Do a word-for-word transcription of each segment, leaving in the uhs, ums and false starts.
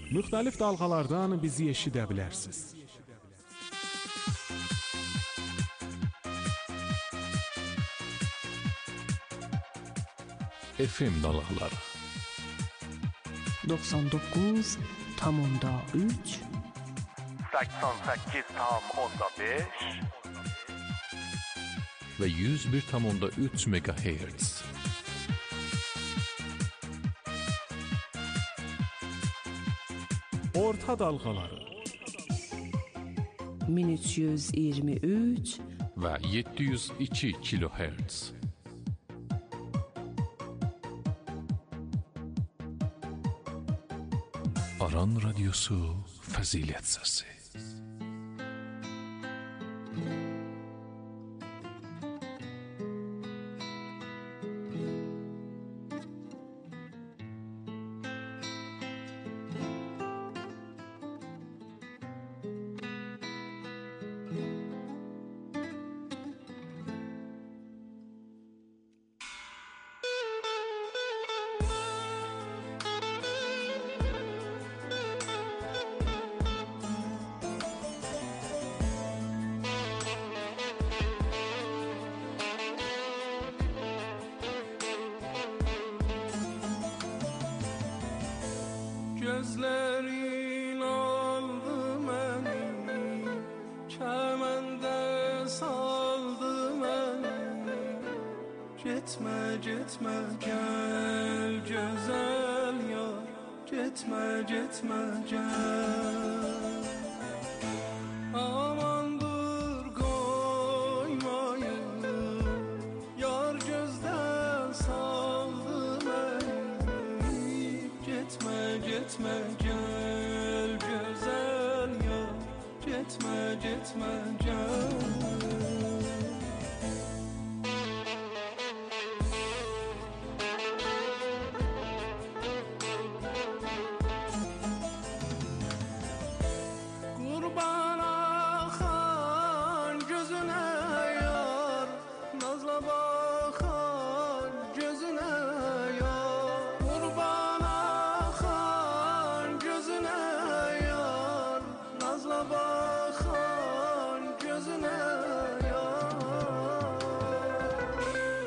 müxtəlif dalğalardan bizi eşidə bilərsiniz. F M dalğaları doksan doqquz tam onda üç səksən səkkiz tam onda beş ve yüz bir tam onda üç megahertz. Orta dalğaları min üç yüz iyirmi üç ve yedi yüz iki kilohertz. Aran Radyosu Fəzilət Səsi. Gözlerin aldı məni, kəməndə saldı məni. Getmə, getmə, gəl gözəl yar, getmə, getmə, gəl. Amandır qoymayın, yar gözdən saldı məni. Getmə, getmə, gəl gözəl yar, getmə, getmə, gəl. Qurban axan gözünə yar, nazla baxan gözünə yar. Qurban axan gözünə yar, nazla baxan gözünə yar.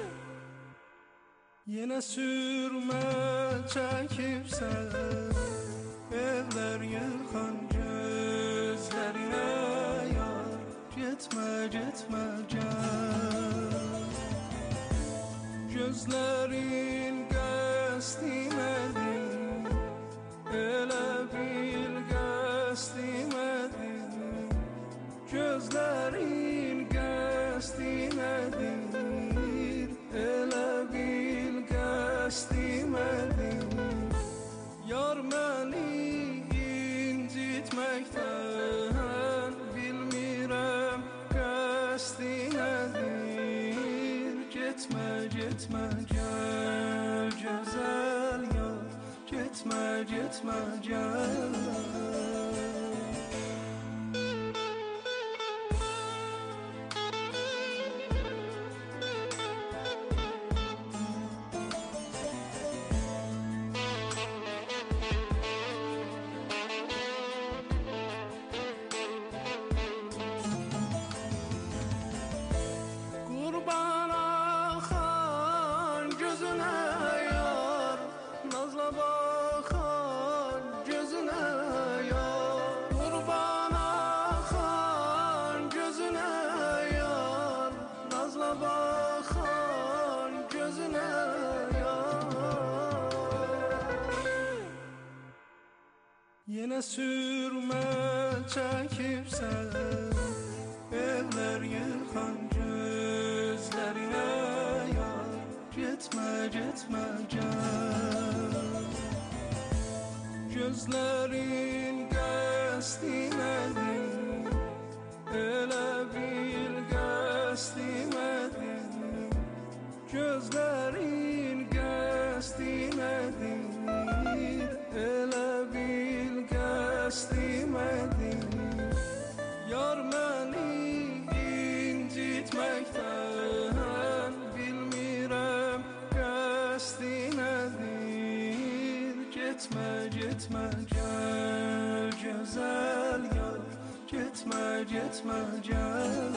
Yenə sürmə çəkibsən, evlər yıxan gözlərinə yar. Getmə, getmə, gəl. Gözlərin qəsdimədir, elə bil qəsdimədir. Gözlərin qəsdimədir, elə bil qəsdimədir. Yar məni incitməkdən bilmirəm qəsdi nədir. Getmə, getmə, gəl gözəl yar, getmə, getmə, gəl. Qurban axan gözünə yar, nazla baxan gözünə yar. Qurban axan gözünə yar, nazla baxan gözünə yar. Yenə sürmə çəkibsən, evlər yıxan gözlərinə yar. Getmə, getmə, gəl. Gözlərin qəsdi nədir, elə bil qəsdi nədir. Gözlərin qəsdi nədir, elə bil qəsdi nədir. Yar məni incitməkdən bilmirəm qəsdi nədir. Gitme gitme gel güzel yar, gitme gitme gel.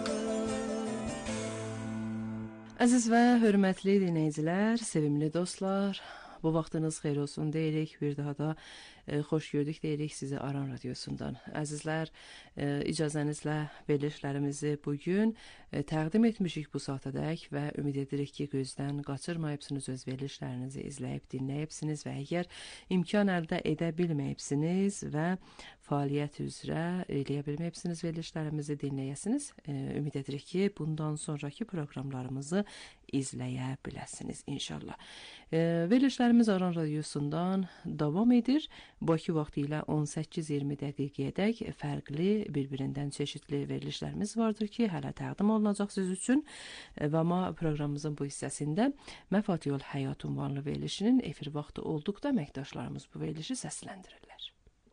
Əziz və hörmətli dinləyicilər, sevimli dostlar, bu vaxtınız xeyir olsun deyirik. Bir daha da e, xoş gördük deyirik sizi Aran Radiosundan. Əzizlər, e, icazənizlə verilişlərimizi bugün e, təqdim etmişik bu saatədək və ümid edirik ki, gözdən qaçırmayıbsınız, öz verilişlərinizi izləyib dinləyibsiniz və əgər imkan əldə edə bilməyibsiniz və fəaliyyət üzrə eləyə bilməyibsiniz, verilişlərimizi dinləyəsiniz. E, ümid edirik ki, bundan sonraki proqramlarımızı izləyə biləsiniz inşallah. E, verilişlərimiz Aran Radiosundan davam edir. Bakı vaxtı ilə on səkkiz iyirmi dəqiqəyədək fərqli, bir-birindən çeşidli verilişlərimiz vardır ki, hələ təqdim olunacaq siz üçün. E, və amma proqramımızın bu hissəsində Məfatihul Həyat ünvanlı verilişinin efir vaxtı olduqda əməkdaşlarımız bu verilişi səsləndirirlər.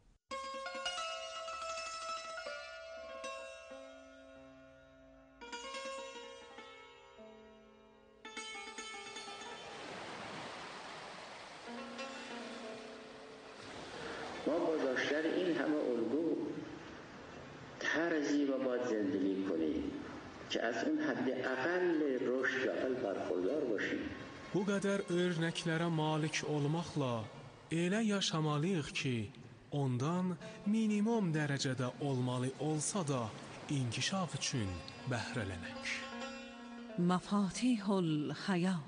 ما با داشتن این همه الگو طرزی و باید زندگی کنیم که از اون حد اقل رشد و اقل برخوردار باشیم. Bu qədər örnəklərə malik olmaqla elə yaşamalıyıq ki, ondan minimum dərəcədə olmalı olsa da inkişaf üçün bəhrələnək. Məfatihul Həyat.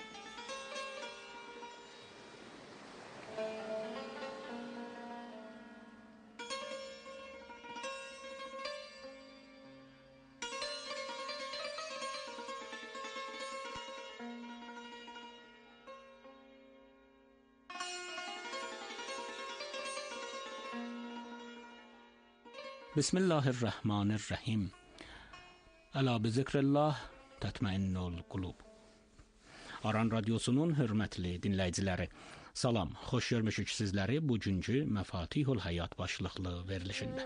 Bismillahirrahmanirrahim. Əla bi zikrillah tətməinnul qulub. Aran Radiosunun hörmətli dinləyiciləri, salam, xoş görmüşük sizləri bugünkü Məfatihul Həyat başlıqlı verilişində.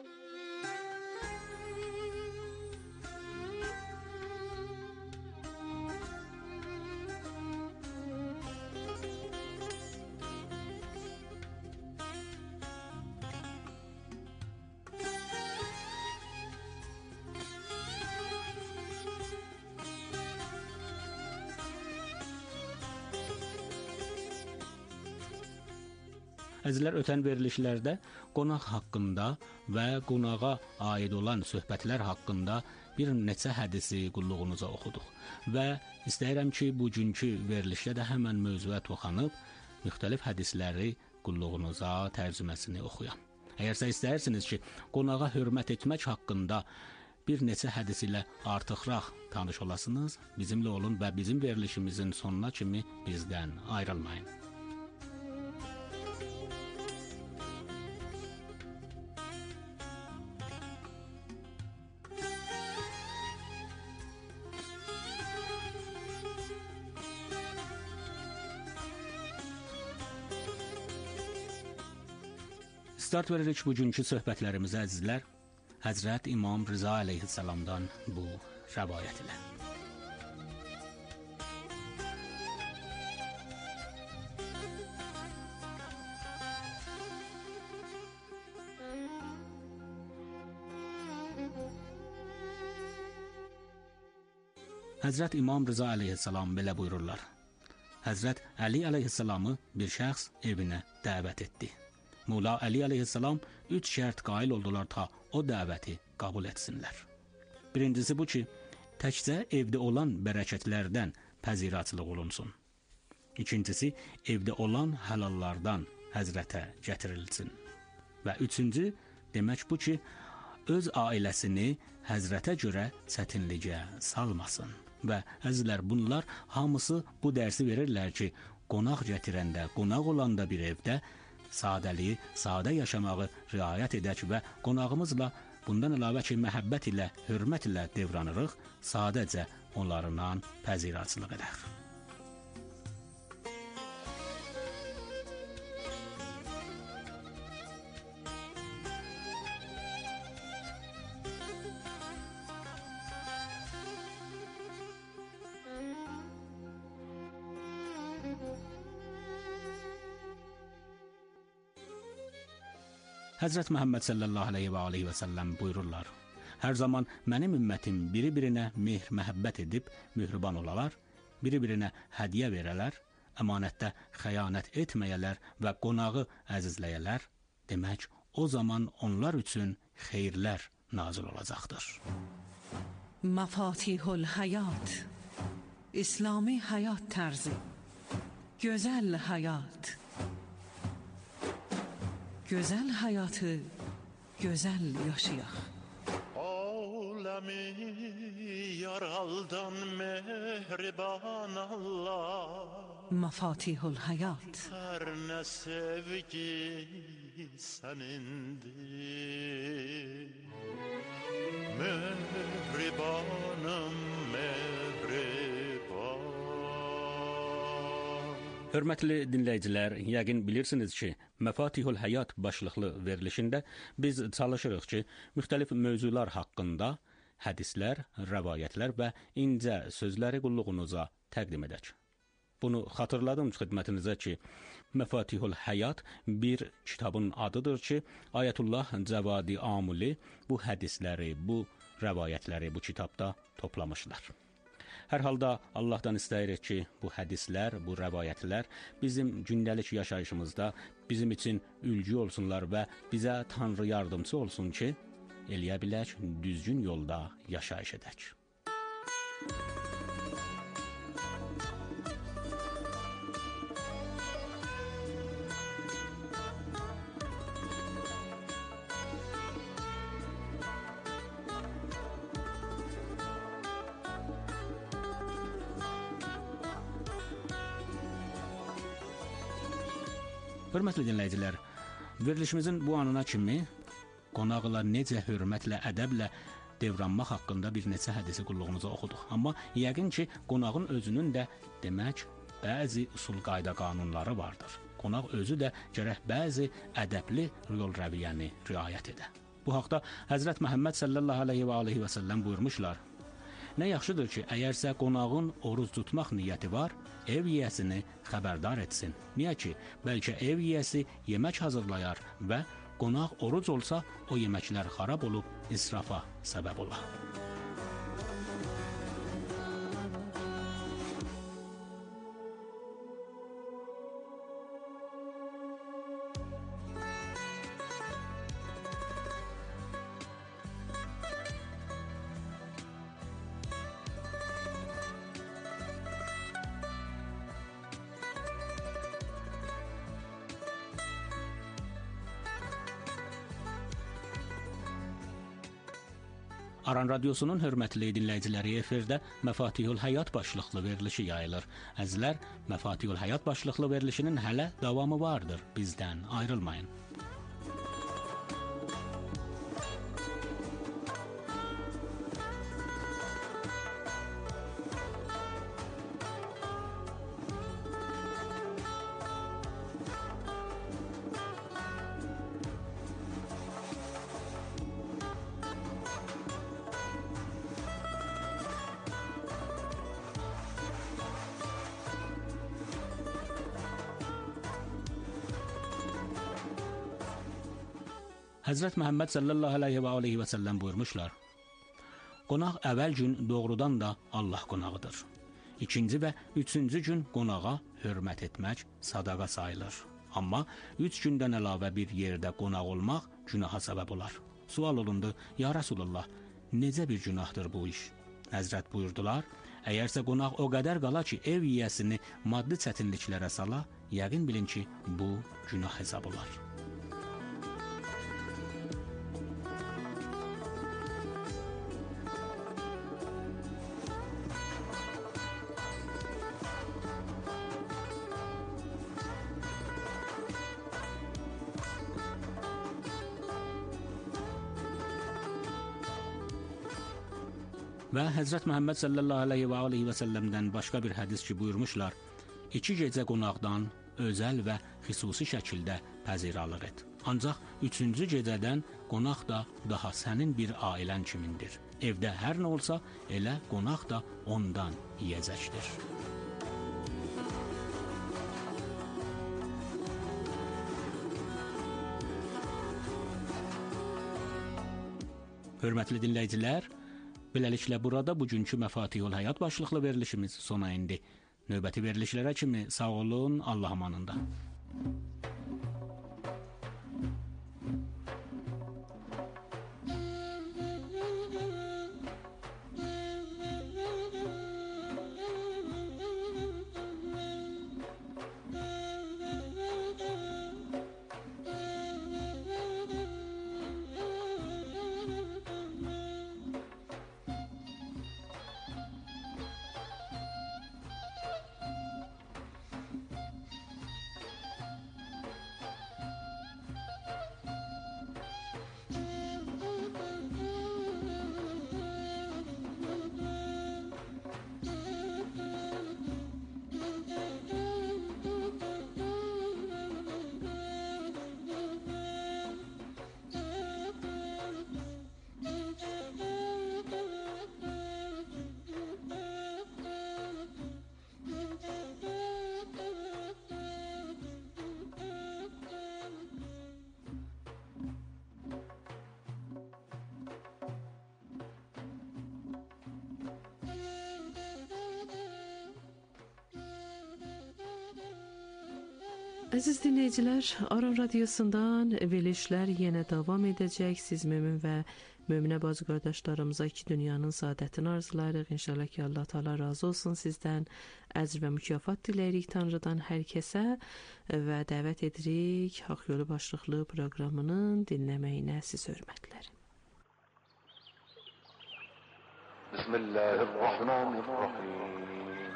Əzizlər, ötən verilişlərdə qonaq haqqında və qonağa aid olan söhbətlər haqqında bir neçə hədisi qulluğunuza oxuduq və istəyirəm ki, bugünkü verilişdə də həmən mövzuya toxanıb müxtəlif hədisləri qulluğunuza tərcüməsini oxuyam. Əgərsə istəyirsiniz ki, qonağa hörmət etmək haqqında bir neçə hədis ilə artıqraq tanış olasınız, bizimlə olun və bizim verilişimizin sonuna kimi bizdən ayrılmayın. Start veririk bugünkü söhbətlərimizə əzizlər, Həzrət İmam Rıza əleyhissalamdan bu rəvayət ilə. Həzrət İmam Rıza əleyhissalam belə buyururlar. Həzrət Əli əleyhissalamı bir şəxs evinə dəvət etdi. Mola Əli əleyhissalam üç şərt qail oldular ta o dəvəti qəbul etsinlər. Birincisi bu ki, təkcə evdə olan bərəkətlərdən pəziraçılıq olunsun. İkincisi, evdə olan həlallardan həzrətə gətirilsin. Və üçüncü, demək bu ki, öz ailəsini həzrətə görə çətinliyə salmasın. Və əzizlər, bunlar hamısı bu dərsi verirlər ki, qonaq gətirəndə, qonaq olanda bir evdə sadəliyi, sadə yaşamağı riayət edək və qonağımızla bundan əlavə ki, məhəbbət ilə, hörmət ilə devranırıq, sadəcə onlarından pəziraçılıq edək. Həzrət Məhəmməd sallallahu əleyhi və alihi və səlləm buyururlar: Hər zaman mənim ümmətim biri-birinə mehr, məhəbbət edib möhriban olalar, biri-birinə hədiyyə verələr, əmanətdə xəyanət etməyələr və qonağı əzizləyələr, demək, o zaman onlar üçün xeyirlər nazil olacaqdır. Mafatihul Hayat, İslami həyat tərzi, gözəl həyat. Gözəl həyatı gözəl yaşayaq. Alemi yaraldan mehriban Allah, Mafatihul Hayat. Her ne sevgi senindir, mehribanım mehriban. Hörmətli dinləyicilər, yəqin bilirsiniz ki, Məfatihul Həyat başlıqlı verilişində biz çalışırıq ki, müxtəlif mövzular haqqında hədislər, rəvayətlər və incə sözləri qulluğunuza təqdim edək. Bunu xatırladım xidmətinizə ki, Məfatihul Həyat bir kitabın adıdır ki, Ayətullah Cəvadi Amuli bu hədisləri, bu rəvayətləri bu kitabda toplamışlar. Hər halda Allahdan istəyirik ki, bu hədislər, bu rəvayətlər bizim gündəlik yaşayışımızda bizim üçün ülgü olsunlar və bizə Tanrı yardımcı olsun ki, eləyə bilək, düzgün yolda yaşayış edək. Hörmətli dinləyicilər, verilişimizin bu anına kimi qonaqla necə hörmətlə, ədəblə davranmaq haqqında bir neçə hədisi qulluğunuza oxuduq. Amma yəqin ki, qonağın özünün də demək bəzi usul qayda qanunları vardır. Qonaq özü də gərək bəzi ədəbli yol rəviyyəni riayət edə. Bu haqda Həzrət Məhəmməd sallallahu əleyhi və alihi və səlləm buyurmuşlar: Nə yaxşıdır ki, əgərsə qonağın oruz tutmaq niyyəti var, ev yiyəsini xəbərdar etsin. Niyə ki, bəlkə ev yiyəsi yemək hazırlayar və qonaq oruc olsa, o yeməklər xarab olub israfa səbəb olar. Aran Radyosu'nun hörmətli dinləyiciləri, efirdə Məfatihul Həyat başlıqlı verilişi yayılır. Əzizlər, Məfatihul Həyat başlıqlı verilişinin hələ davamı vardır. Bizdən ayrılmayın. Həzrət Məhəmməd sallallahu əleyhi və alihi və səlləm buyurmuşlar: Qonaq əvvəl gün doğrudan da Allah qonağıdır. İkinci və üçüncü gün qonağa hörmət etmək sadaqa sayılır. Amma üç gündən əlavə bir yerdə qonaq olmaq günaha səbəb olar. Sual olundu: Ya Rasulullah, necə bir günahdır bu iş? Həzrət buyurdular: Əgərsə qonaq o qədər qala ki, ev yiyəsini maddi çətinliklərə sala, yəqin bilin ki, bu günah hesab olar. Və Həzrət Məhəmməd sallallahu əleyhi və alihi və səlləmdən başqa bir hədis ki buyurmuşlar: İki gecə qonaqdan özəl və xüsusi şəkildə pəzir alır et. Ancaq üçüncü gecədən qonaq da daha sənin bir ailən kimindir. Evdə hər nə olsa, elə qonaq da ondan yiyəcəkdir. Hörmətli dinləyicilər, beləliklə burada bugünkü Məfatihul Həyat başlıqlı verilişimiz sona indi. Növbəti verilişlərə kimi sağ olun, Allah amanında. Əziz dinləyicilər, Aran Radiosundan verilişlər yenə davam edəcək. Siz mömin və möminə bacı qardaşlarımıza iki dünyanın saadətini arzulayırıq. İnşallah ki, Allah Teala razı olsun sizdən. Əcr və mükafat diləyirik Tanrıdan hər kəsə və dəvət edirik Haqq Yolu başlıqlı proqramının dinləməyinə siz hörmətlər. Bismillahirrahmanirrahim.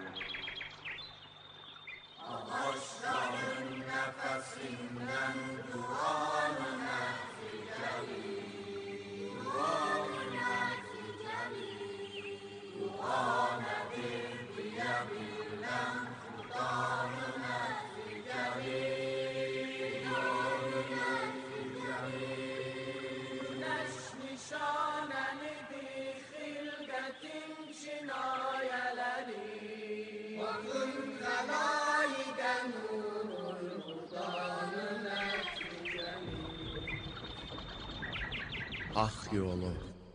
Ağaçların nefesinden duanı neticeli, duanı neticeli, dua nedir diyebilmem, Kur'an-ı neticeli, duanı neticeli. Güneş nişanenidir hilgetin çinayeleri, bakın kalayden nurul Kur'an-ı neticeli. Hak yolu.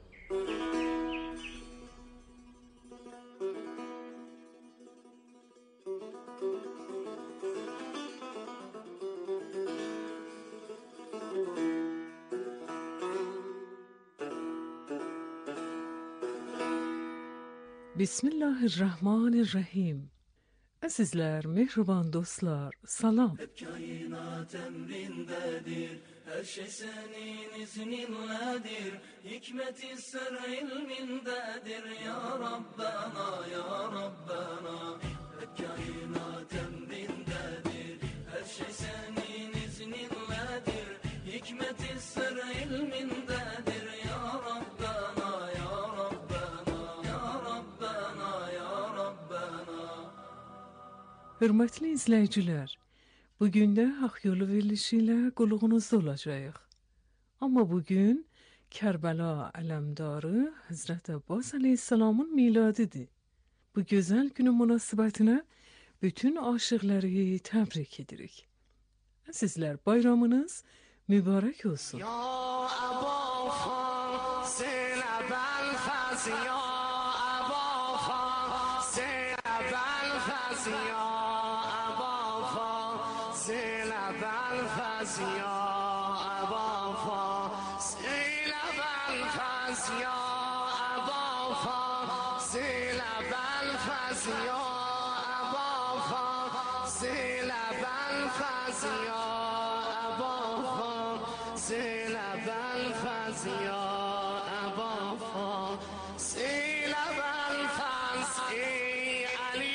Bismillahirrahmanirrahim. Əzizlər, mehriban dostlar, salam. Hep kainat emrindedir, her şey senin izninledir, hikmet-i sır ilmindedir, ya Rabbena, ya Rabbena. Hep kainat emrindedir, her şey senin izninledir, hikmet-i sır ilmindedir, ya Rabbena, ya Rabbena, ya Rabbena, ya Rabbena. Hörmətli izləyicilər, bugün də Haqq Yolu verilişi ilə qulluğunuzda olacağıq. Amma bugün Kərbəla ələmdarı Həzrət Abbas əleyhissalamın miladıdır. Bu gözəl günün münasibətinə bütün aşıqları təbrik edirik. Əzizlər, bayramınız mübarək olsun. Ya Əba Fazil Əbəl Fəz, ya Əba Fazil Əbəl Fəz, ya Əba Fazil Əbəl Fəz, ya Əba Fazil Əbəl Fəz, ya Əba Fazil Əbəl Fəz, ya Əba Fazil Əbəl Fəz, ya Əba Fazil Əbəl Fəz, ya Əba Fazil Əbəl Fəz, ey Ali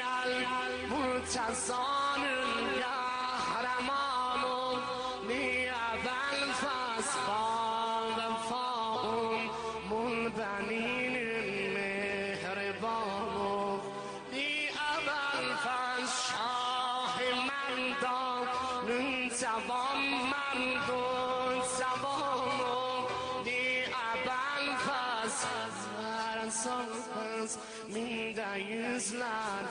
el-Murtəzanın qəhrəmanım, li Əbəl Fəz vəfa'un mulbəninin mehribanım, li Əbəl Fəz şah-ı məndanın cəvanməndun cəvanım, li Əbəl Fəz verənsaz mində yüzlər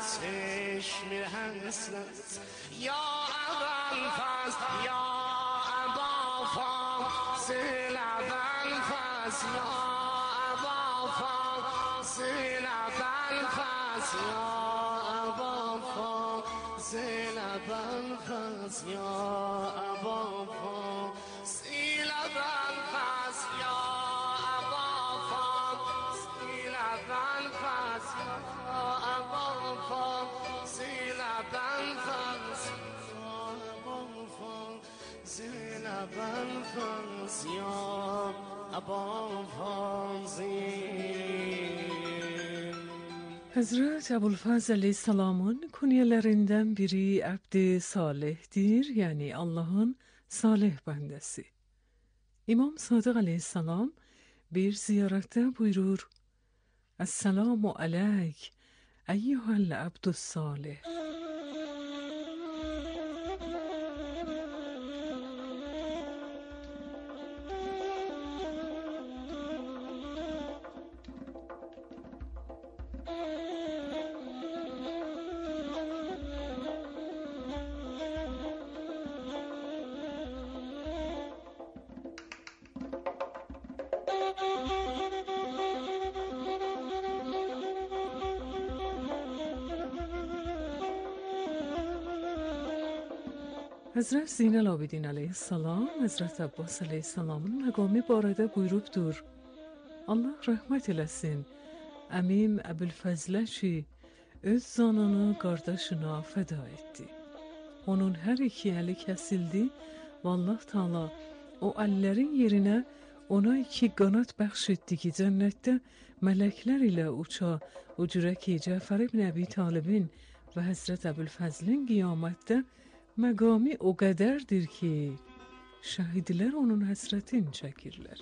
çeşmir həsrət, ya Əbəl Fəz, ya Əba فاضل ابوالفضل یا ابا فاضل ابوالفضل یا ابا فاضل ابوالفضل یا ابا فاضل ابوالفضل یا ابا فاضل ابوالفضل یا ابا فاضل ابوالفضل زين بالفرس يا أبا فاضل. Hazret Ebu'l-Fazl Aleyhisselam'ın kunyelerinden biri Abd-i Salih'dir, yani Allah'ın salih bendesi. İmam Sadık Aleyhisselam bir ziyarette buyurur: Esselamu aleyk eyyuhel abdus salih. Hazret Zeynel-Abidin aleyhisselam, Hazret Abbas aleyhisselamın məqami barədə buyurubdur: Allah rəhmət eləsin, əmim Əbülfəzlə ki, öz canını qardaşına fəda etdi. Onun hər iki əli kəsildi və Allah Taala o əllərin yerinə ona iki qanat bəxş etdi ki, cənnətdə mələklər ilə uça, o cürə ki, Cəfər ibn Əbi Talibin və Həzrət Əbülfəzlin qiyamətdə məqami o qədərdir ki, şəhidlər onun həsrətin çəkirlər.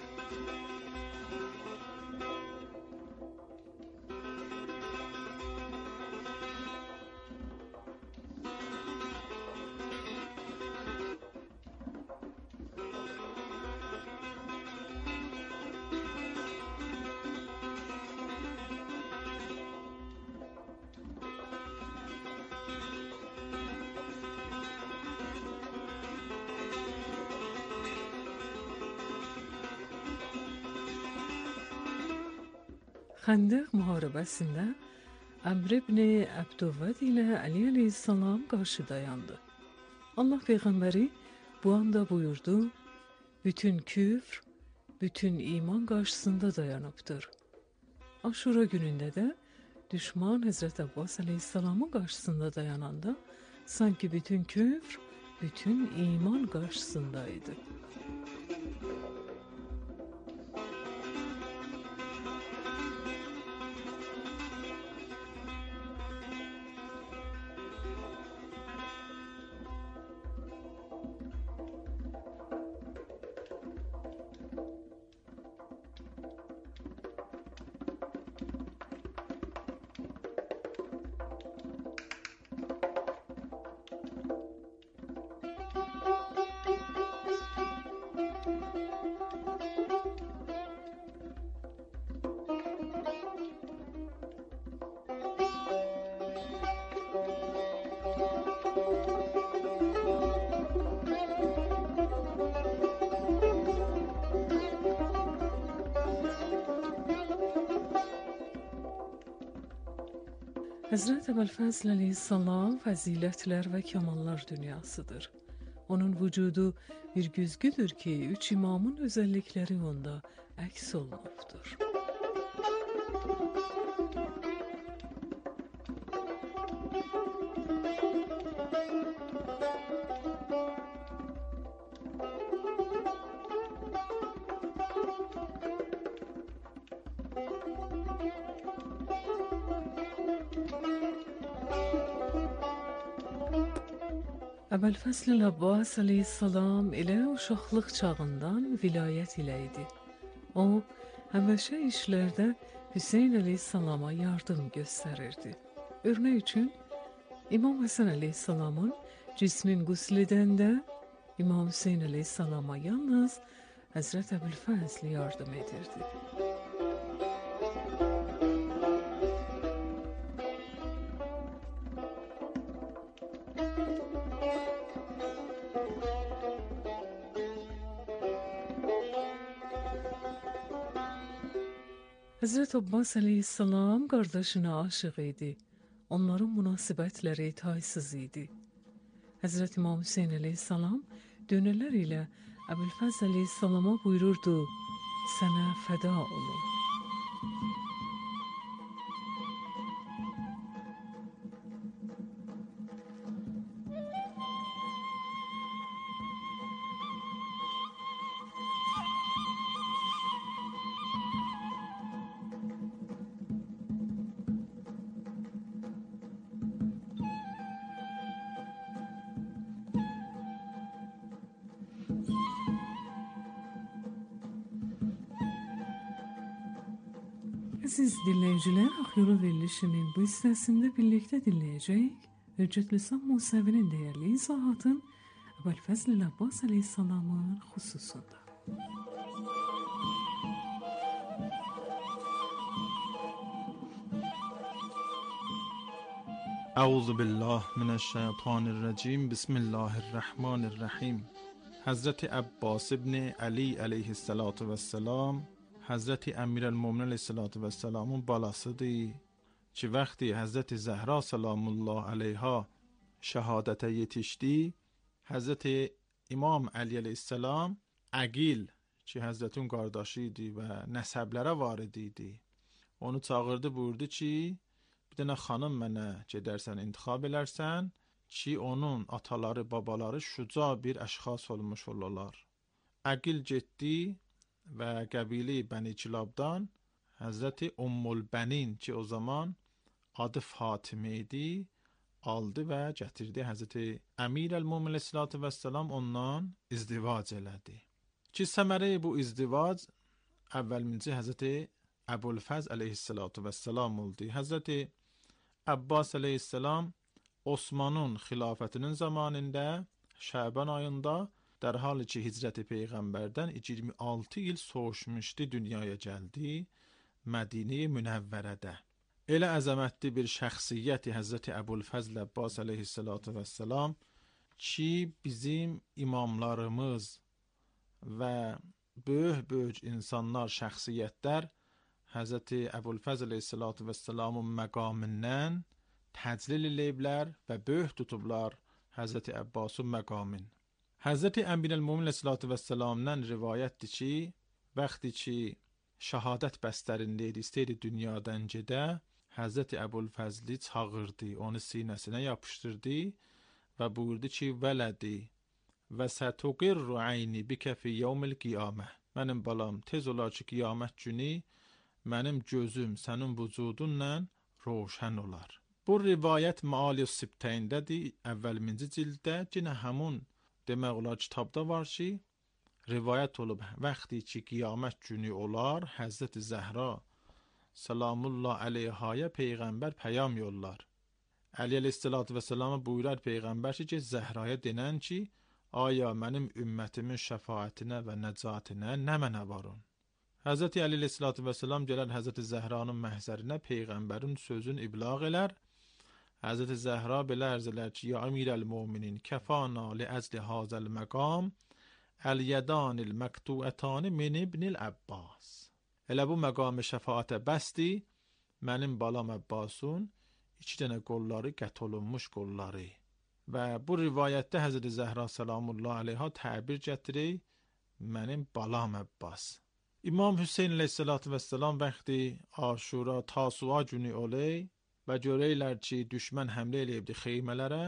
Xəndəq müharibəsində Əmr ibn Əbdüvəd ilə Ali əleyhissalam qarşı dayandı. Allah Peyğəmbəri bu anda buyurdu: bütün küfr, bütün iman qarşısında dayanıbdır. Aşura günündə də düşman Həzrət Abbas əleyhissalamın qarşısında dayananda sanki bütün küfr, bütün iman qarşısındaydı. Həzrət Əbu'l-Fazl əleyhissalam fəzilətlər və kamallar dünyasıdır. Onun vücudu bir güzgüdür ki, üç imamın özəllikləri onda əks olunubdur. Əbu'l-Fazl Abbas əleyhissalam elə uşaqlıq çağından vilayət ilə idi. O, həməşə işlərdə Hüseyn əleyhissalama yardım göstərirdi. Örnək üçün, İmam Həsən əleyhissalamın cismin qüsl edəndə İmam Hüseyn əleyhissalama yalnız Həzrət Əbu'l-Fazl yardım edirdi. Həzrət Abbas əleyhissalam qardaşına aşiq idi. Onların münasibətləri taysız idi. Həzrət İmam Hüseyn əleyhissalam dönərlər ilə Əbülfəzl əleyhissalama buyururdu: "Sənə fəda olum." Əziz dinləyicilər, Axyolu verilişinin bu hissəsində birlikdə dinləyəcəyik Hüccətlisan Musəvinin dəyərli izahatın Əbülfəzl Abbas əleyhissalamın xüsusunda. Əuzu billah minəşşeytanirracim. Bismillahirrahmanirrahim. Hazreti Abbas ibn Ali əleyhissalatu vesselam, Hazreti Emirəlmöminin əleyhissalatu vesselamın balasıdır ki, vəqti Hazreti Zəhra salamullah əleyha şəhadətə yetişdi, Hazreti İmam Ali əleyhissalam Əqil ki, Hazretin qardaşı idi və nəsəblərə varid idi, onu çağırdı, buyurdu ki, bir dənə xanım mənə gedərsən, intikhab elərsən ki, onun ataları, babaları şüca bir əşxas olmuş olurlar. Əqil getdi və qəbili Bəni Kilabdan Həzrəti Ummul Bənin ki, o zaman adı Fatimə idi, aldı və gətirdi. Həzrəti Əmirəlmömin əleyhissalatu vesselam ondan izdivac elədi. Ki, səməri bu izdivac əvvəlminci Həzrəti Əbülfəzl əleyhissalatu vesselam oldu. Həzrəti Abbas əleyhissalam Osmanın xilafətinin zamanında Şəban ayında در حالی که هجرت پیغمبردن iyirmi altı il soğuşmuşdu, dünyaya gəldi Mədinə Münəvvərədə. Elə əzəmətli bir şəxsiyyəti Həzrəti Əbülfəzl Abbas əleyhissalatu vesselam ki, bizim imamlarımız və böyük-böyük insanlar, şəxsiyyətlər Həzrəti Əbülfəzl əleyhissalatu vesselamın məqamından təclil eləyiblər və böyük tutublar Həzrəti Abbasın məqamın. Həzrəti Əmirəlmömin əleyhissalatu vesselamdan rivayətdir ki, vəqti ki şəhadət bəstərində idi, istəyirdi dünyadan gedə, Həzrəti Əbülfəzli çağırdı, onu sinəsinə yapışdırdı və buyurdu ki, vələdi və sətuqirru əyni bikə fi yevmil qiyamə. Mənim balam, tez olar ki, qiyamət günü mənim gözüm sənin vücudunla roşən olar. Bu rivayət Maali-s Sibtəyindədir, əvvəlminci cildə, yenə həmun demək olar kitabda var ki, rivayət olub, vəqti ki, qiyamət günü olar, Həzrəti Zəhra salamullah əleyhaya Peyğəmbər pəyam yollar. Əli əleyhissalatu vesselama buyurar Peyğəmbər ki, Zəhraya denən ki, aya mənim ümmətimin şəfaətinə və nəcatinə nə mənə varın. Həzrəti Əli əleyhissalatu vesselam gələr Həzrəti Zəhranın məhzərinə, Peyğəmbərin sözünü iblağ elər. Həzrəti Zəhra belə ərz elər ki, ya Əmirəlmöminin kəfana li əcli hazəl məqam əl-yədanil məktuətani min ibnil Əbbas. Elə bu məqam şəfaətə bəsdi, mənim balam Əbbasun iki dənə qolları qət olunmuş qolları. Və bu rivayətdə Həzrəti Zəhra salamullah əleyha təbir gətirir, mənim balam Əbbas. İmam Hüseyn əleyhissalatu vesselam vəqti Aşura Tasua günü olay və görəylər ki, düşmən həmlə eləyibdi xeymələrə,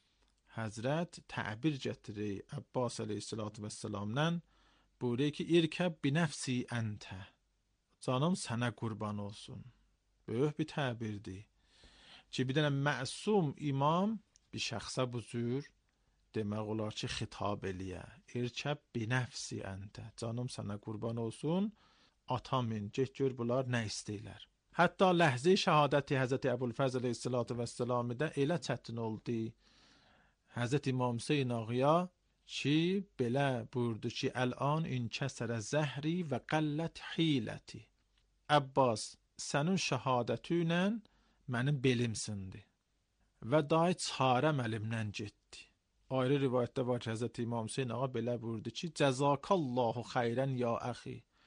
Həzrət təbir gətirir Abbas əleyhissalatu vesselamdan, buyuruyor ki, irkəb binəfsi əntə, canım sənə qurban olsun. Böyük bir təbirdir ki, bir dənə məsum imam bir şəxsə bu cür demək olar ki, xitab eləyə. İrkəb binəfsi əntə, canım sənə qurban olsun, atamin, get gör bunlar nə istəyirlər. Hətta ləhzə şəhadəti Həzrəti Əbülfəzl əleyhissalatu vesselamda elə çətin oldu. Həzrəti İmam Hüseyn ağaya ki, belə buyurdu ki, əl-an inkəsərə zəhri və qəllət hiləti. Əbbas, sənin şəhadəti ilə mənim belim sındı və dahi çarəm əlimdən getdi. Ayrı rivayətdə var ki, Həzrəti İmam Hüseyn ağa belə buyurdu ki, cəzakallahu xeyrən ya əxi.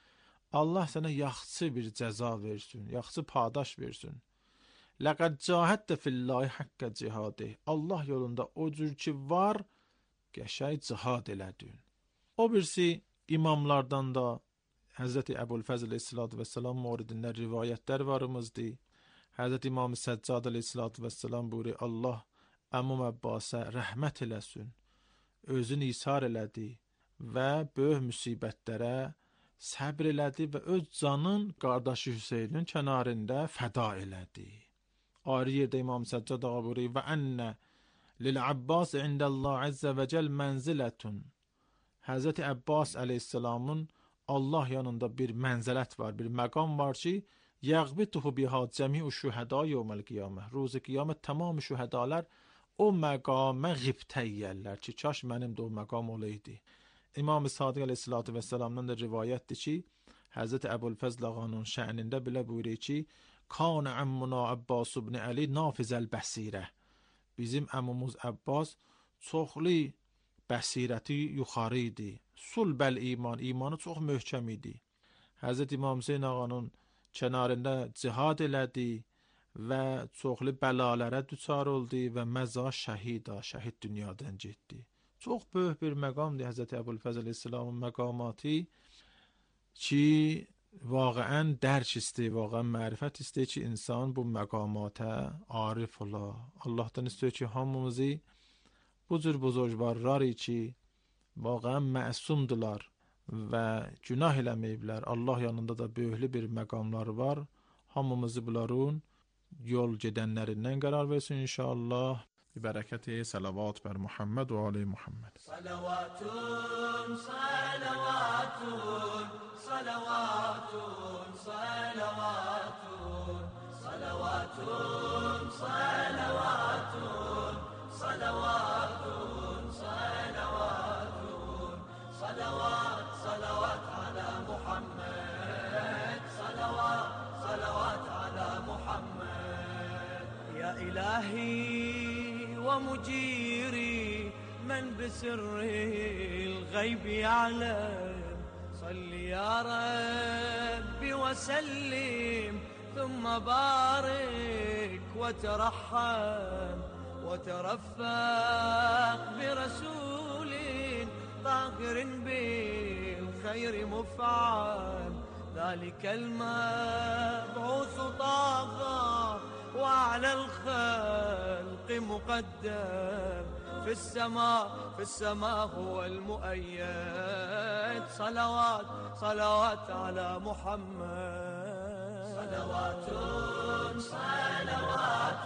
Allah sənə yaxşı bir cəza versin, yaxşı padaş versin. Laqad cahadta fillahi haqqa cihadi. Allah yolunda o cür ki var, qəşəng cihad elədin. O birisi imamlardan da Həzrəti Əbu'l-Fəzl əleyhissalatu vesselam moridində rivayətlər varımızdır. Həzrəti İmam Səccad əleyhissalatu vesselam buyuruyor, Allah Əmmum Əbbasa rəhmət eləsin. Özünü isar elədi və böyük müsibətlərə səbr elədi və öz canın qardaşı Hüseynin kənarında fəda elədi. Ayrı yerdə İmam Səccad ağa buyuruyor və ənə lil-Abbas indəllah əzzə və cəl mənzilətun. Həzrəti Əbbas əleyhissalamın Allah yanında bir mənzələt var, bir məqam var ki, yəğbituhu biha cəmi'u şühəda yevməl qiyamə. Ruzi qiyamət tamam şühədalar o məqamə ğibtə yiyərlər ki, kaş mənim də o məqam olaydı. İmam-ı Sadiq əleyhissalatu vesselamdan da rivayətdir ki, Həzrəti Əbu'l-Fəzl ağanın şə'nində belə buyuruyor ki, Kana əmmuna Abbas ibn Ali nafizəl bəsirə. Bizim əmmumuz Abbas çoxlu bəsirəti yuxarı idi. Sulbəl iman, imanı çox möhkəm idi. Həzrət İmam Hüseyn ağanın kənarında cihad elədi və çoxlu bəlalərə düçar oldu və məza şəhida, şəhid dünyadan getdi. Çox böyük bir məqamdır Həzrət Əbu'l-Fəzl əleyhissalamın məqamatı ki, واقعا درک isteyi, واقعا معرفت isteyi ki insan bu məqamata arif ola. Allah'tan istiyor ki hamımızı bu cür buzurgvarlar ki واقعا məsumdular və günah eləməyiblər. Allah yanında da böyüklü bir məqamlar var. Hamımızı bunların yol gedənlərindən qərar versin inşallah. Bərəkəti salavat bər Muhammed və ali Muhammed. Salavatun, salavatun, salavatun, salavatun, salavatun, salavatun, salavatun, salavatun, salavat, salavat ala Muhammed, salavat, salavat ala Muhammed. Ya ilahi ومجيري من بسر الغيب يعلم صل يا ربي وسلم ثم بارك وترحم وترفق برسول طاهر بالخير مفعم ذلك المبعوث طاغى وعلى الخلق مقدم في السماء في السماء هو المؤيد صلوات صلوات على محمد صلوات صلوات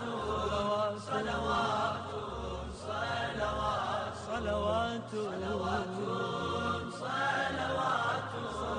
صلوات صلوات صلوات صلوات صلوات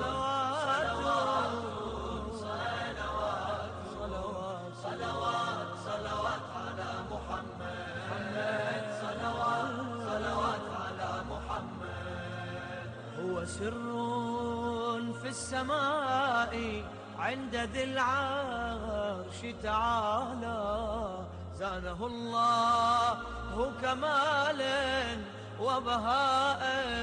سر في السماء عند ذي العرش تعالى زانه الله كمالا وبهاء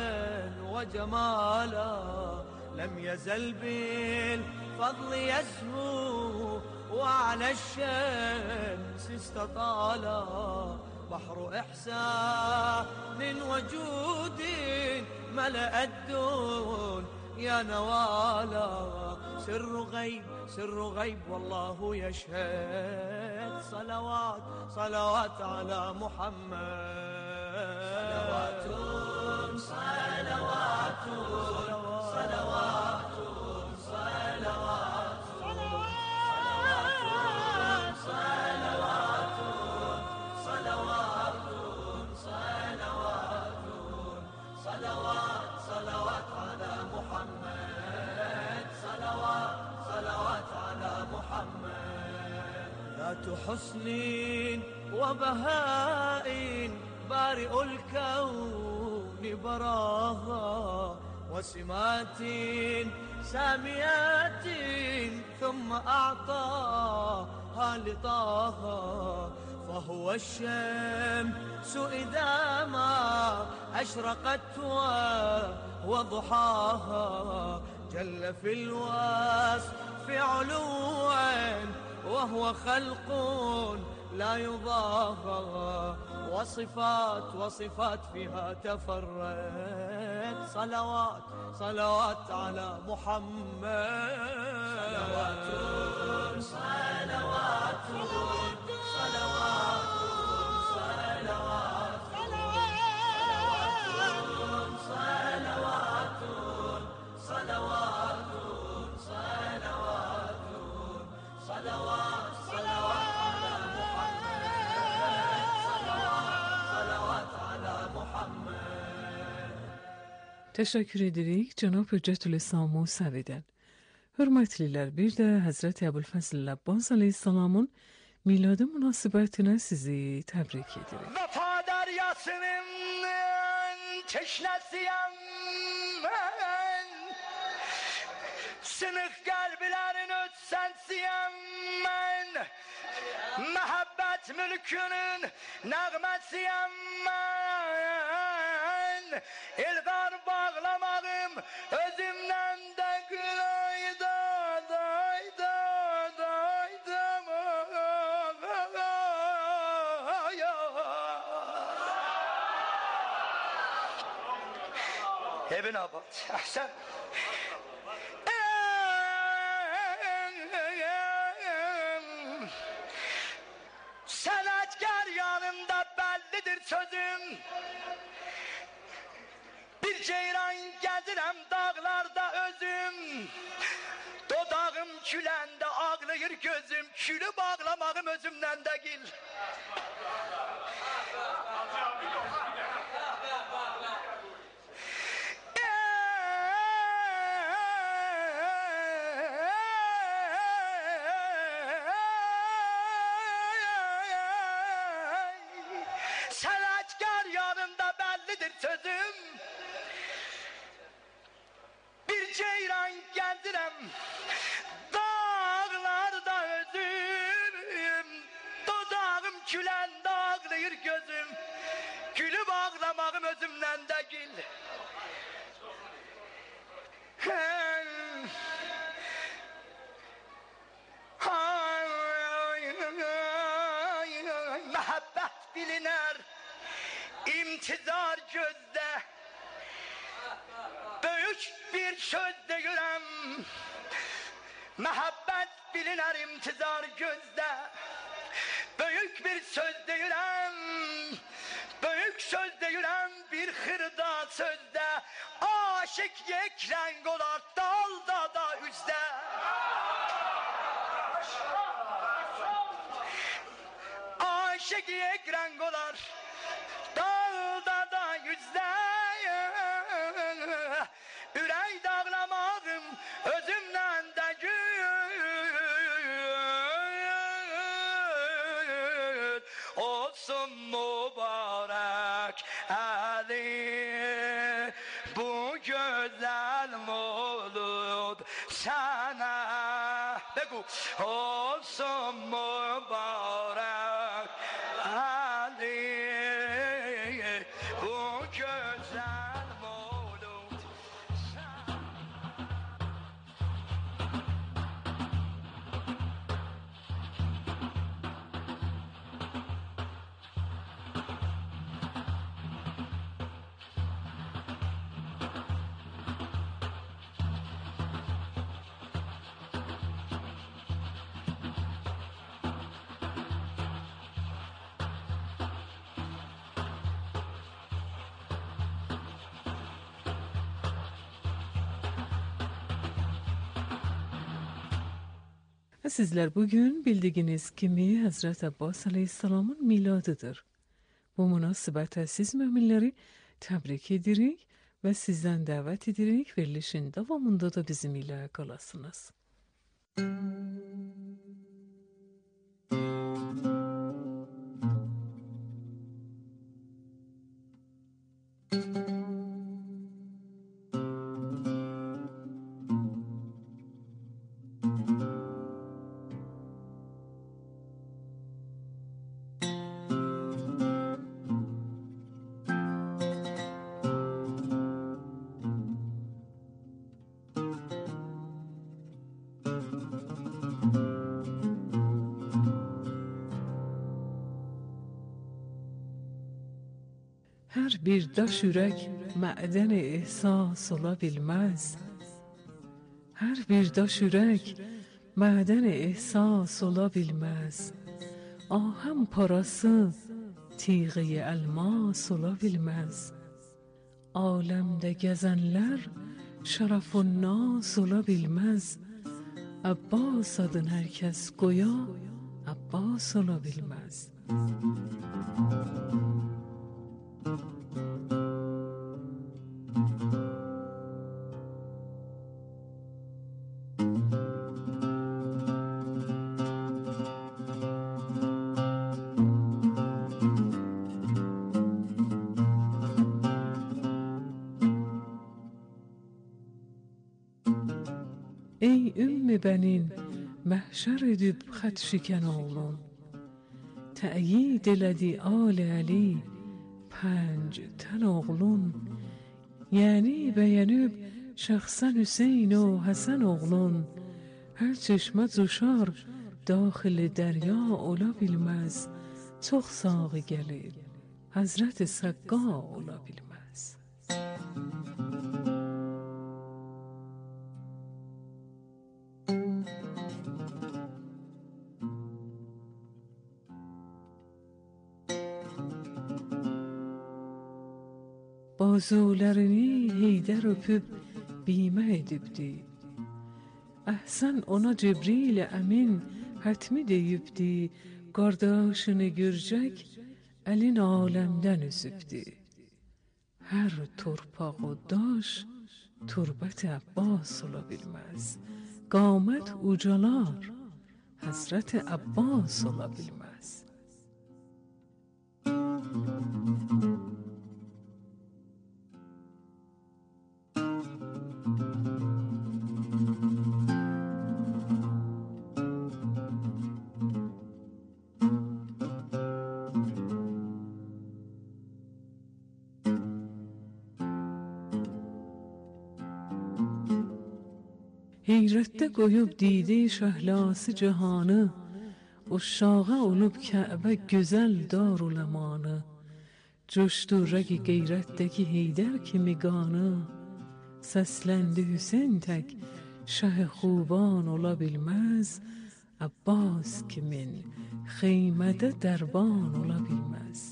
وجمالا لم يزل بالفضل يسهو وعلى الشمس استطالا بحر إحسان وجود ملأ الدون يا نوالا سر غيب سر غيب والله يشهد صلوات صلوات على محمد صلوات صلوات صلوات صلوات ذات حسن وبهاء بارئ الكون براها وسمات ساميات ثم أعطاها لطاها فهو الشمس إذا ما أشرقت وضحاها جل في الوصف علوا وهو خلق لا يضاهى وصفات وصفات فيها تفرد صلوات صلوات على محمد صلوات صلوات صلوات صلوات صلوات صلوات صلوات صلوات صلوات على محمد صلوات صلوات على محمد. Təşəkkür edirik cənab Hüccətülislam Musəvidən. Hörmətlilər, bir də Həzrət Əbülfəzl Abbas əleyhissalamın miladı münasibətinə sizi təbrik edirik. Vəfa dəryasının çeşnəsiyəm mən, sınıq qəlblərin ötsənsiyəm mən, məhəbbət mülkünün nəğməsiyəm mən, ilqar bağlamağım özümdən də qılayda dayda dayda Ibn Abbas, ahsen. Sanatkar yanımda bellidir sözüm. Bir ceyran gedirem dağlarda özüm. Dodağım külende ağlayır gözüm. Külü bağlamağım özümden de gil. Sanatkar yanında bellidir sözüm. Bir ceyran geldirem dağlarda özüm. Dodağım külende ağlayır gözüm. Gülü bağlamağım özümden de gil. Mehabbet biliner, imtizar gözde, büyük bir sözde yürem. Mehabbet biliner, imtizar gözde, büyük bir sözde yürem. Büyük sözde yürem, bir hırda sözde, aşık yek renk olar dalda da üzde. Aşık yek renk olar dalda da yüzde. Ürey dağlamağım özümden de gül olsun mübarek Ali bu güzel mevlud sana begu olsun mübarek Ali bu güzel mevlud sana. Sizler bugün bildiğiniz kimi Hazreti Abbas Aleyhisselam'ın miladıdır. Bu münasebete siz müminleri tebrik edirik ve sizden davet edirik verilişin devamında da bizim ile kalasınız. bir daş ürək mədən ehsas ola bilməz. Hər bir daş ürək mədən ehsas ola bilməz. Ahəm parası tiği elmas ola bilməz. Aləmdə gəzənlər şərəf və nas ola bilməz. Abbas adın hər kəs qoya Abbas ola bilməz. Ey ümmü bənin, məhşər edib xət şikən oğlun, tə'yid elədi Ali Əli, pənc tən oğlun, yəni bəyənib şəxsən Hüseyn o Həsən oğlun, hər çeşmə cuşar daxili dərya ola bilməz, çox sağı gəlib, Həzrət Səqqa ola bilməz. Bazulərini Heydər öpüb bimə edibdi. Əhsən ona Cibril əmin hətmi deyibdi, qardaşını görcək əlin aləmdən üzübdi. Hər torpaq o daş turbət Abbas ola bilməz. Qamət ucalar Həzrət Abbas ola bilməz. Heyrətdə qoyub didi şəhlası cahanı, uşağa olub Kəbə gözəl daruləmanı, coşdu rəqi qeyrətdəki Heydər kimi qanı, səsləndi Hüseyn tək şəh xuban ola bilməz, Abbas kimin xeymədə dərban ola bilməz.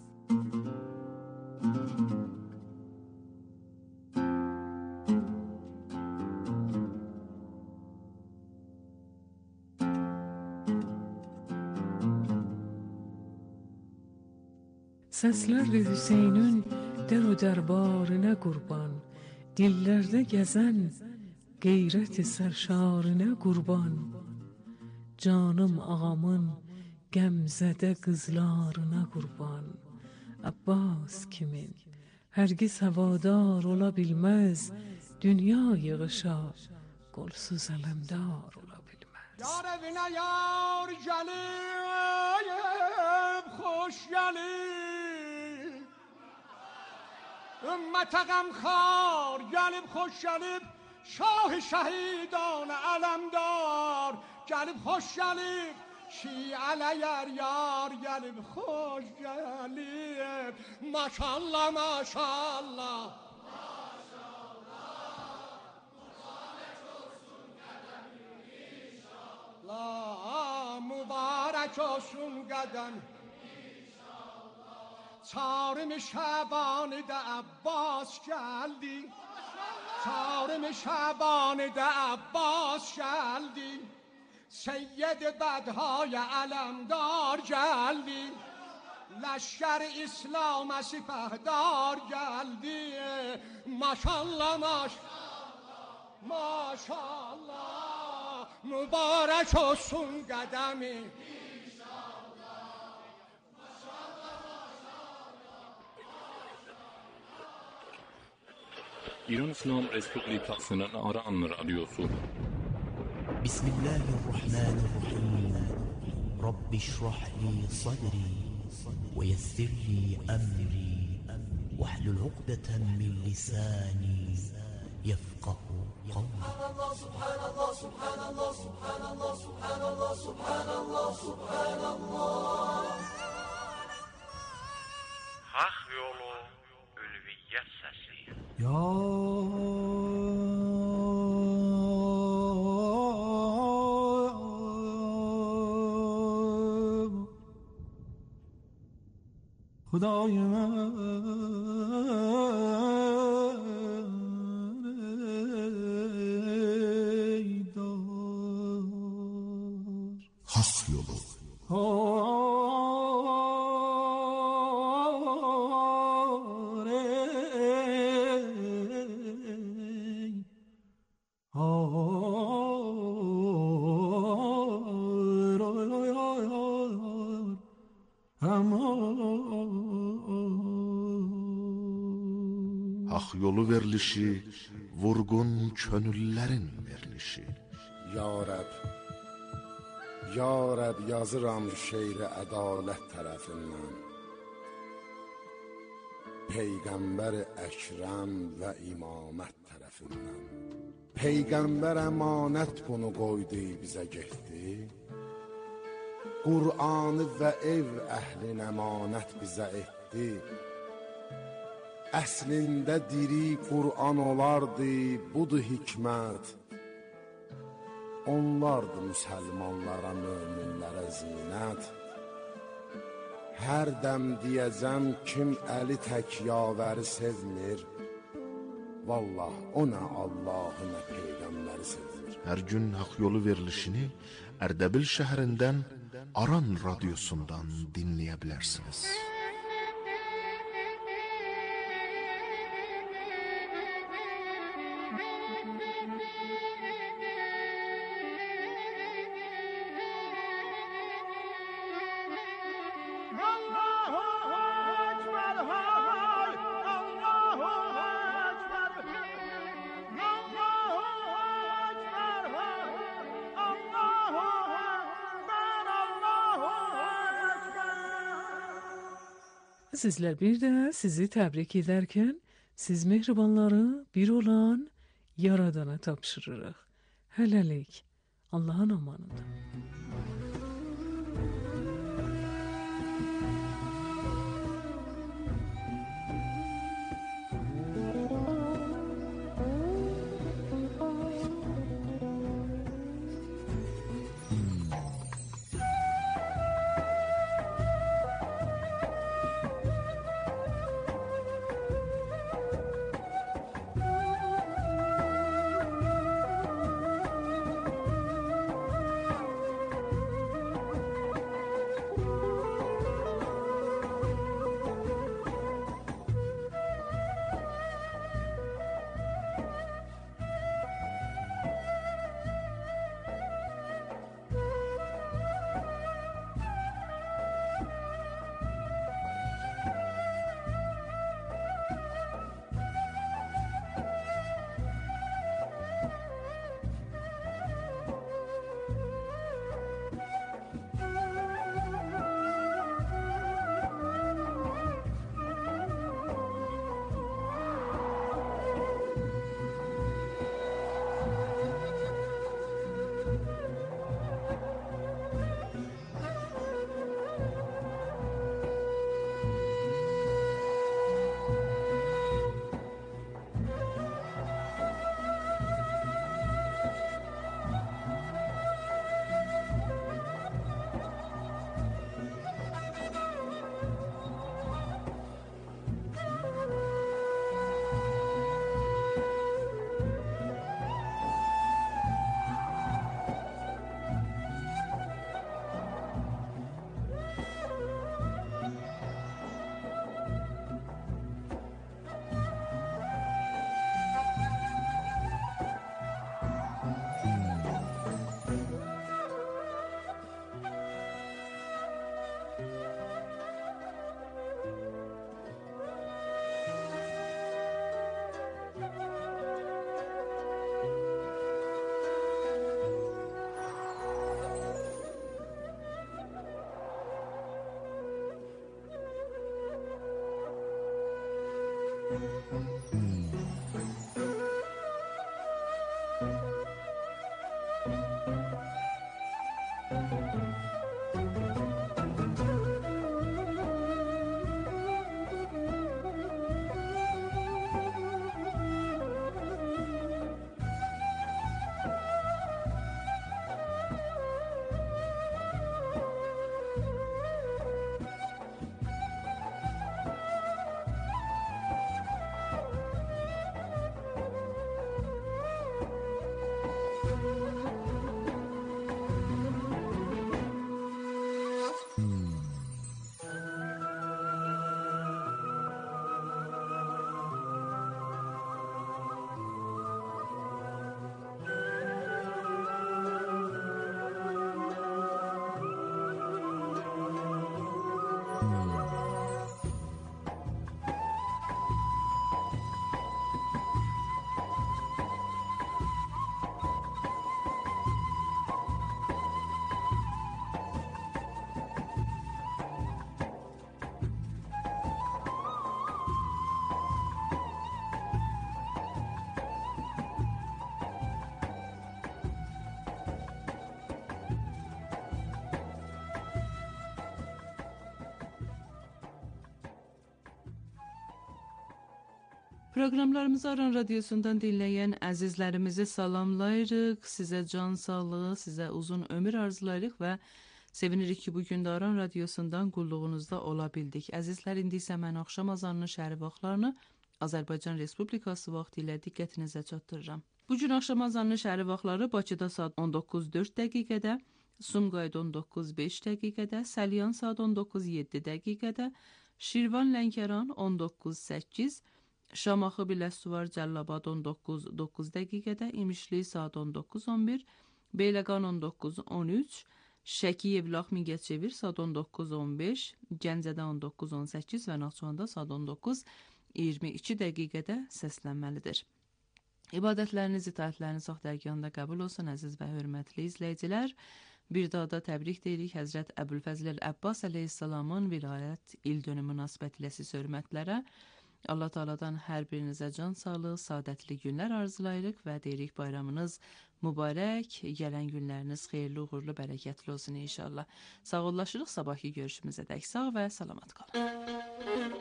Səslərdir Hüseynün dər o dərbarına qurban, dillərdə gəzən qeyrət-i sərşarına qurban, canım ağamın qəmzədə qızlarına qurban, Abbas kimin hərgiz havadar ola bilməz, dünya yığışa qolsuz ələmdar ola bilməz. Yar evinə yar gəlib, xoş gəlib, ümmətə qəmxar gəlib, xoş gəlib, şah-ı şəhidana ələmdar gəlib, xoş gəlib, şiələ yar yar gəlib, xoş gəlib, maşallah, maşallah. Mübarək olsun qədəm, çarım şəbanidə Abbas gəldi, çarım şəbanidə Abbas gəldi, Seyyid bədhay ələmdar gəldi, Ləşkər İslam sipəhdar gəldi, maşallah, maşallah, maşallah. Mübarək olsun qədəmi. İran İslam Respublikasının Aran Radyosu. Bismillahirrahmanirrahim. Rabbi şrah li sadri ve yessir li emri ve hlul uqdeten min lisani yefqahu qawli. Subhanallah, subhanallah, subhanallah, subhanallah, subhanallah, subhanallah, subhanallah. Hak yolu خدای من ای دار حسبی الله Hak yolu verilişi, vurgun könüllerin verilişi. Ya Rab, Ya Rab yazıram şeiri ədalət tərəfindən. Peyğəmbər Əkrəm və imamət tərəfindən. Peyğəmbər əmanət bunu qoydu bizə getdi. Qur'anı və ev əhlin əmanət bizə etdi. Əslində diri Qur'an olardı, budur hikmət. Onlardı müsəlmanlara, möminlərə zinət. Hər dəm deyəcəm kim əli tək yavəri sevmir. Vallah o nə Allahı nə Peyğəmbəri sevmir. Hər gün hak yolu verilişini Ərdəbil şəhərindən Aran radyosundan dinləyə bilərsiniz. Sizler bir de sizi tebrik ederken siz mehribanları bir olan Yaradan'a tapşırırıq. Hələlik Allah'ın amanında. Proqramlarımızı Aran Radiosundan dinləyən əzizlərimizi salamlayırıq. Sizə can sağlığı, sizə uzun ömür arzulayırıq və sevinirik ki, bugün də Aran Radiosundan qulluğunuzda ola bildik. Əzizlər, indi isə mən axşam azanının şəhəri vaxtlarını Azərbaycan Respublikası vaxtı ilə diqqətinizə çatdırıram. Bugün axşam azanının şəhəri vaxtları Bakıda saat on doqquz dörd dəqiqədə, Sumqayıt on doqquz beş dəqiqədə, Səlyan saat on doqquz yeddi dəqiqədə, Şirvan Lənkəran on doqquz səkkiz, Şamaxı Biləsuvar Cəllabad on doqquz doqquz dəqiqədə, İmişli saat on doqquz on bir, Beyləqan on doqquz on üç, Şəki Yevlax Mingəçevir saat on doqquz on beş, Gəncədə on doqquz on səkkiz və Naxçıvanda saat on doqquz iyirmi iki dəqiqədə səslənməlidir. İbadətləriniz, itaətləriniz sağ dərgahında qəbul olsun, əziz və hörmətli izləyicilər. Bir daha da təbrik deyirik Həzrət Əbülfəzl Əbbas əleyhissalamın vilayət il dönümü münasibətilə siz hörmətlərə. Allah Teala'dan hər birinizə can sağlığı, saadətli günlər arzulayırıq və deyirik bayramınız mübarək, gələn günləriniz xeyirli, uğurlu, bərəkətli olsun inşallah. Sağollaşırıq, sabahki görüşümüzə dək sağ və salamat qalın.